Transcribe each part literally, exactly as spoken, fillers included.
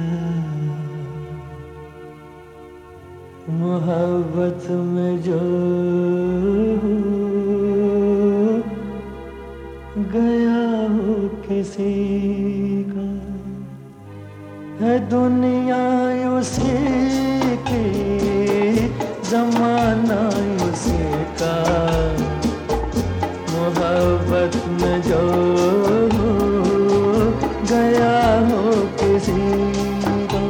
मोहब्बत में जो गया हो किसी का है दुनिया उसी की, जमाना उसी का। मोहब्बत में जो गया हो किसी का।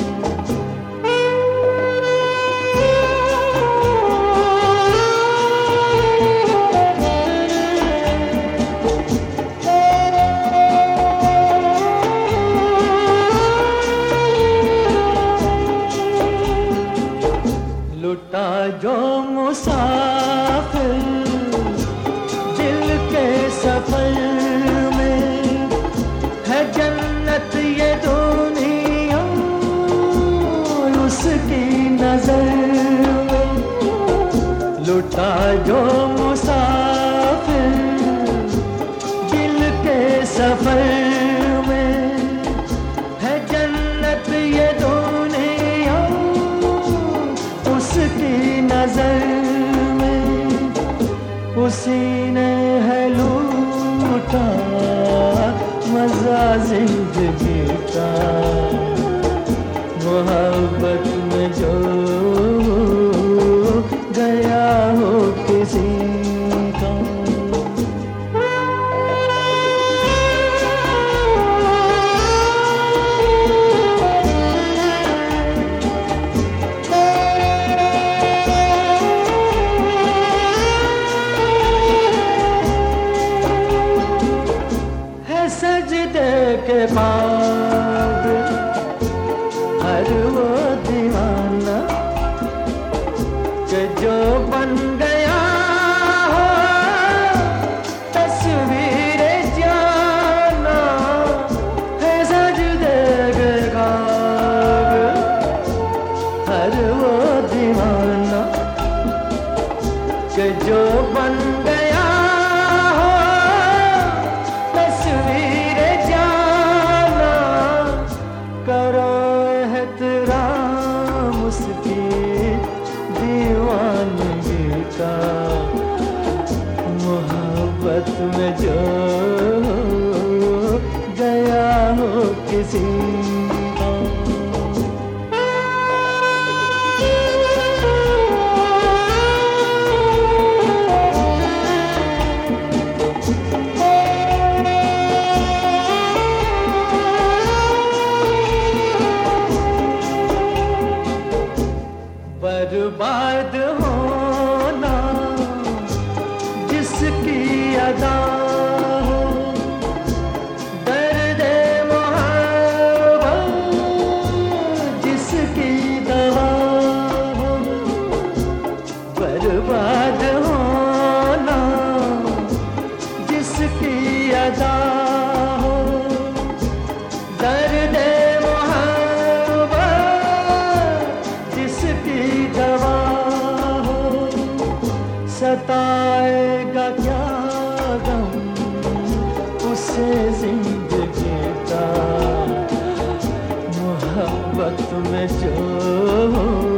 लुटा जो मुसाफिर दिल के सफर में, है जन्नत ये दुनिया उसकी नजर में। लुटा जो मुसाफिर दिल के सफर में, है जन्नत ये दुनिया उसकी नजर में। उसी ने है लूटा मजा जिंदगी का। मोहब्बत में जो गया हो किसी का। सजदे के बाद हर वो दीवाना कि जो बन गया हो तस्वीर जाना। है सजदे के बाद हर वो दीवाना कि जो बन गया दीवानगी का। मोहब्बत में जो गया हो किसी का। बर्बाद होना जिसकी अदा हो, दर्द मोहब्बत जिसकी दवा हो। बर्बाद होना जिसकी अदा हो, दर्द दवा हो। सताएगा क्या गम उसे जिंदगी का। मोहब्बत में जो